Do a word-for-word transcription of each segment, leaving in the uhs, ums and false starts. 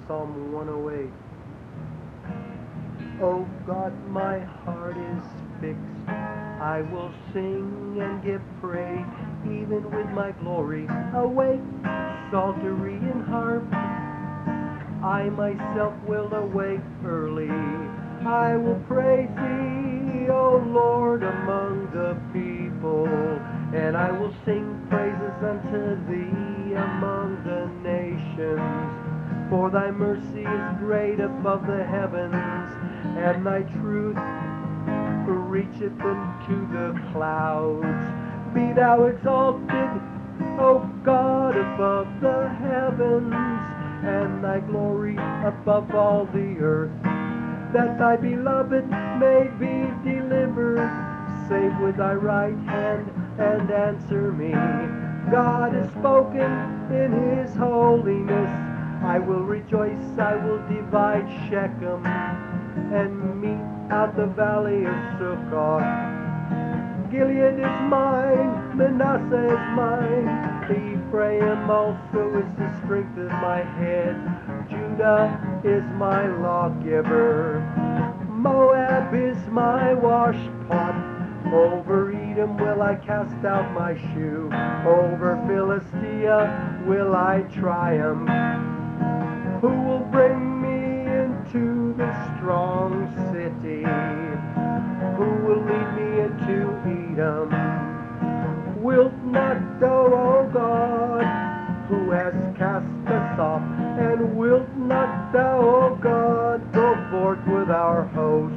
Psalm one oh eight. Oh God, my heart is fixed. I will sing and give praise, even with my glory awake, psaltery and harp. I myself will awake early. I will praise thee, O Lord, among the people, and I will sing praises unto thee among the nations. For thy mercy is great above the heavens, and thy truth reacheth unto the clouds. Be thou exalted, O God, above the heavens, and thy glory above all the earth, that thy beloved may be delivered. Save with thy right hand and answer me. God has spoken in his holiness. I will rejoice, I will divide Shechem and mete out the valley of Succoth. Gilead is mine, Manasseh is mine, Ephraim also is the strength of my head. Judah is my lawgiver, Moab is my washpot. Over Edom will I cast out my shoe, over Philistia will I triumph. Who will bring me into the strong city? Who will lead me into Edom? Wilt not thou, O God, who hast cast us off, and wilt not thou, O God, go forth with our host?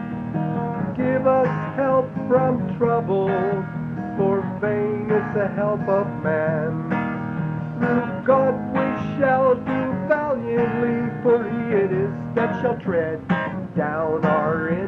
Give us help from trouble, for vain is the help of man. Through God we shall do valiantly, for he it is that shall tread down our